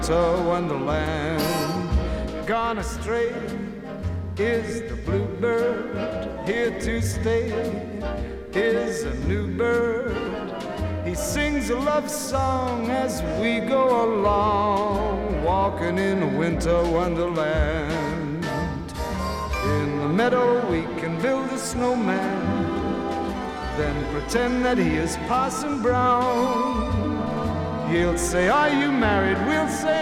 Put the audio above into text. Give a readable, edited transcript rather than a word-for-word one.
Wonderland. Gone astray is the bluebird, here to stay is a new bird. He sings a love song as we go along, walking in a winter wonderland. In the meadow we can build a snowman, then pretend that he is Parson Brown. He'll say, "Are you married?" We'll say,